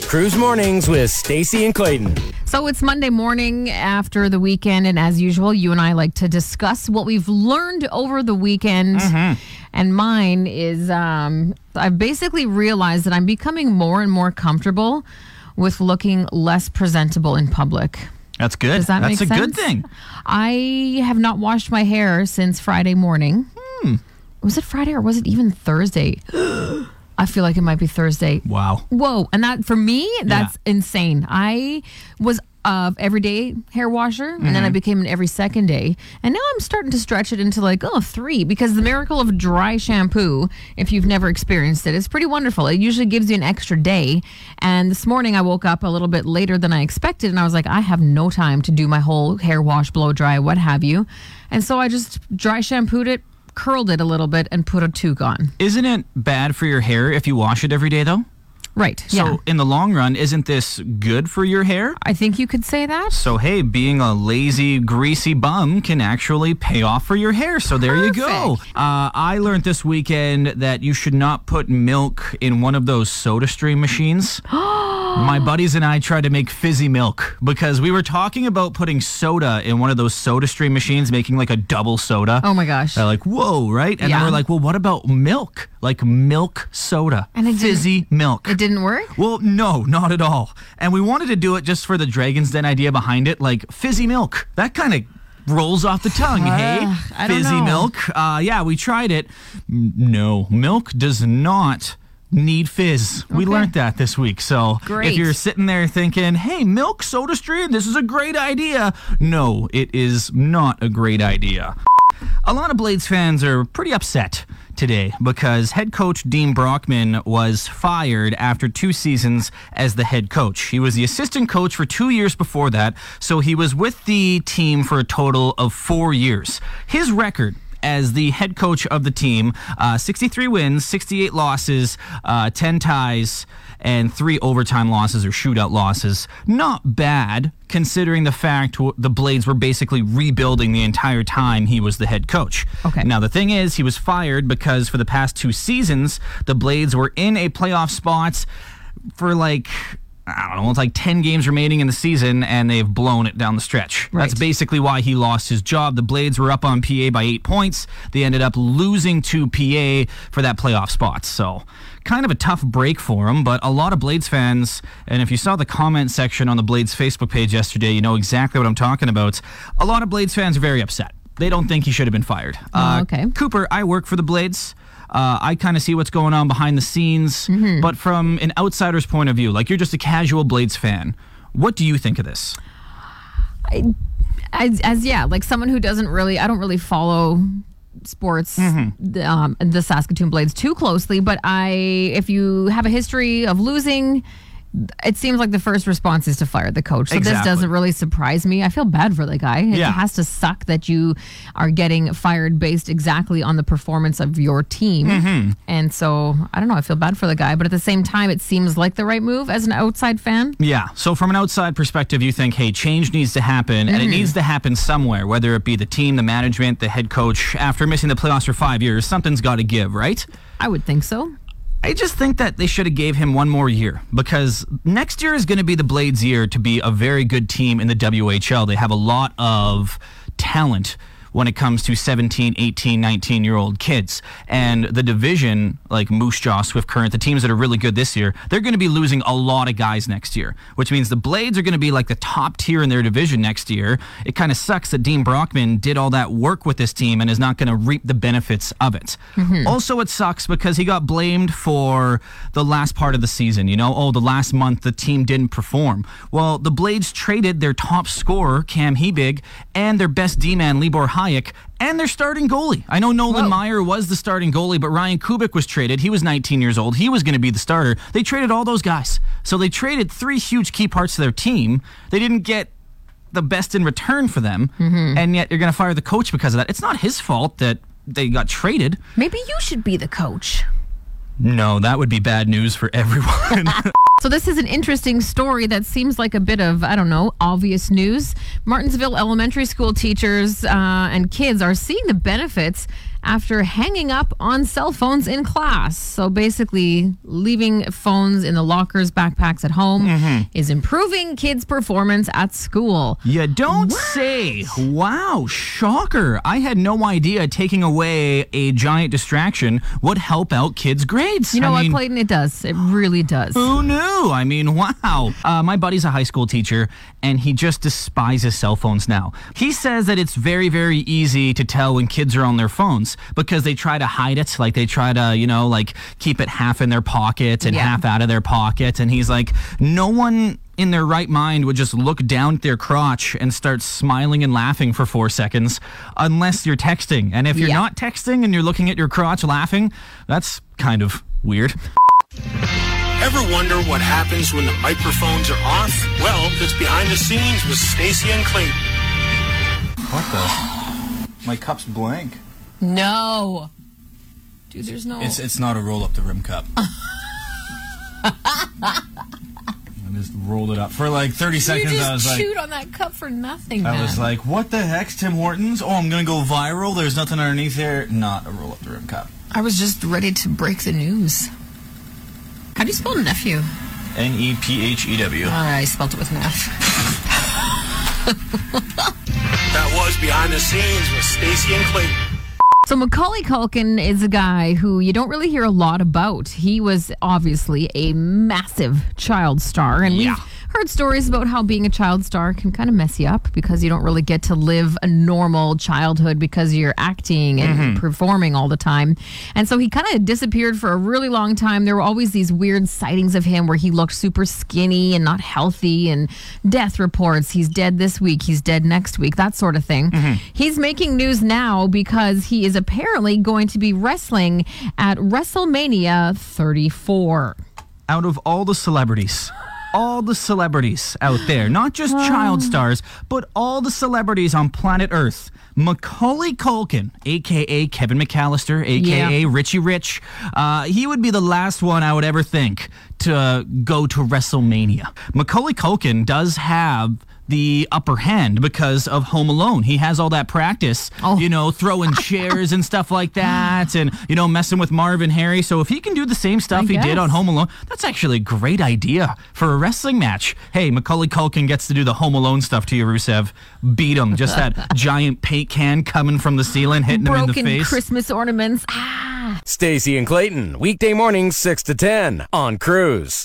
Cruise Mornings with Stacey and Clayton. So it's Monday morning after the weekend, and as usual, you and I like to discuss what we've learned over the weekend. And mine is I've basically realized that I'm becoming more and more comfortable with looking less presentable in public. That's good. Does that make sense? That's a good thing. I have not washed my hair since Friday morning. Was it Friday or was it even Thursday? I feel like it might be Thursday. Wow. Whoa. And that, for me, that's insane. I was everyday hair washer, and then I became an every second day. And now I'm starting to stretch it into 3, because the miracle of dry shampoo, if you've never experienced it, is pretty wonderful. It usually gives you an extra day. And this morning I woke up a little bit later than I expected, and I was like, I have no time to do my whole hair wash, blow dry, what have you. And so I just dry shampooed it, curled it a little bit, and put a toque on. Isn't it bad for your hair if you wash it every day, though? Right. So in the long run, isn't this good for your hair? I think you could say that. So, hey, being a lazy, greasy bum can actually pay off for your hair. So there you go. I learned this weekend that you should not put milk in one of those SodaStream machines. My buddies and I tried to make fizzy milk because we were talking about putting soda in one of those SodaStream machines, making like a double soda. Oh my gosh. They're like, whoa, right? And then we're like, well, what about milk? Like milk soda. And fizzy milk. It didn't work? Well, no, not at all. And we wanted to do it just for the Dragon's Den idea behind it, like fizzy milk. That kind of rolls off the tongue, hey? I don't Fizzy know. milk. Yeah, we tried it. No, milk does not need fizz. We learned that this week. So Great. if you're sitting there thinking, hey, milk SodaStream, this is a great idea. No, it is not a great idea. A lot of Blades fans are pretty upset today because head coach Dean Brockman was fired after 2 seasons as the head coach. He was the assistant coach for 2 years before that, so he was with the team for a total of 4 years. His record as the head coach of the team, 63 wins, 68 losses, 10 ties, and 3 overtime losses or shootout losses. Not bad, considering the fact the Blades were basically rebuilding the entire time he was the head coach. Okay. Now, the thing is, he was fired because for the past 2 seasons, the Blades were in a playoff spot for I don't know, it's 10 games remaining in the season, and they've blown it down the stretch. Right. That's basically why he lost his job. The Blades were up on PA by 8 points. They ended up losing to PA for that playoff spot. So kind of a tough break for him, but a lot of Blades fans, and if you saw the comment section on the Blades Facebook page yesterday, you know exactly what I'm talking about. A lot of Blades fans are very upset. They don't think he should have been fired. Okay. Cooper, I work for the Blades. I kind of see what's going on behind the scenes, but from an outsider's point of view, like you're just a casual Blades fan, what do you think of this? Like someone who doesn't really, I don't really follow sports, the Saskatoon Blades too closely, but if you have a history of losing, it seems like the first response is to fire the coach. So this doesn't really surprise me. I feel bad for the guy. It has to suck that you are getting fired based exactly on the performance of your team. And so, I don't know, I feel bad for the guy. But at the same time, it seems like the right move as an outside fan. Yeah. So from an outside perspective, you think, hey, change needs to happen, and it needs to happen somewhere, whether it be the team, the management, the head coach. After missing the playoffs for 5 years, something's got to give, right? I would think so. I just think that they should have gave him one more year because next year is going to be the Blades' year to be a very good team in the WHL. They have a lot of talent when it comes to 17, 18, 19-year-old kids. And the division, like Moose Jaw, Swift Current, the teams that are really good this year, they're going to be losing a lot of guys next year, which means the Blades are going to be like the top tier in their division next year. It kind of sucks that Dean Brockman did all that work with this team and is not going to reap the benefits of it. Also, it sucks because he got blamed for the last part of the season. You know, the last month the team didn't perform. Well, the Blades traded their top scorer, Cam Hebig, and their best D-man, Libor Hayek, and their starting goalie. I know Nolan Meyer was the starting goalie, but Ryan Kubik was traded. He was 19 years old. He was going to be the starter. They traded all those guys. So they traded 3 huge key parts of their team. They didn't get the best in return for them, and yet you're going to fire the coach because of that. It's not his fault that they got traded. Maybe you should be the coach. No, that would be bad news for everyone. So this is an interesting story that seems like a bit of, I don't know, obvious news. Martinsville elementary school teachers and kids are seeing the benefits after hanging up on cell phones in class. So basically, leaving phones in the lockers, backpacks at home is improving kids' performance at school. You don't say. Wow, shocker. I had no idea taking away a giant distraction would help out kids' grades. You know what, Clayton? It does. It really does. Who knew? I mean, wow. My buddy's a high school teacher, and he just despises cell phones now. He says that it's very, very easy to tell when kids are on their phones because they try to hide it. Like, they try to, keep it half in their pocket and half out of their pocket. And he's like, no one in their right mind would just look down at their crotch and start smiling and laughing for 4 seconds unless you're texting. And if you're not texting and you're looking at your crotch laughing, that's kind of weird. Ever wonder what happens when the microphones are off? Well, it's Behind the Scenes with Stacey and Clayton. What the? My cup's blank. No. Dude, there's no... It's not a roll up the rim cup. I just rolled it up. For like 30 seconds, you just I was like... chewed on that cup for nothing, man. I was like, what the heck's Tim Hortons? Oh, I'm going to go viral? There's nothing underneath there. Not a roll up the rim cup. I was just ready to break the news. How do you spell nephew? Nephew. I spelled it with an F. That was Behind the Scenes with Stacey and Clayton. So Macaulay Culkin is a guy who you don't really hear a lot about. He was obviously a massive child star, and we've heard stories about how being a child star can kind of mess you up because you don't really get to live a normal childhood because you're acting and performing all the time. And so he kind of disappeared for a really long time. There were always these weird sightings of him where he looked super skinny and not healthy, and death reports. He's dead this week. He's dead next week. That sort of thing. He's making news now because he is apparently going to be wrestling at WrestleMania 34. Out of all the celebrities out there, not just child stars, but all the celebrities on planet Earth, Macaulay Culkin, a.k.a. Kevin McAllister, a.k.a. Richie Rich, he would be the last one I would ever think to go to WrestleMania. Macaulay Culkin does have the upper hand because of Home Alone. He has all that practice, throwing chairs and stuff like that, and, messing with Marv and Harry. So if he can do the same stuff he did on Home Alone, that's actually a great idea for a wrestling match. Hey, Macaulay Culkin gets to do the Home Alone stuff to you, Rusev. Beat him. Just that giant paint can coming from the ceiling, hitting him in the face. Broken Christmas ornaments. Stacey and Clayton, weekday mornings 6 to 10 on Cruise.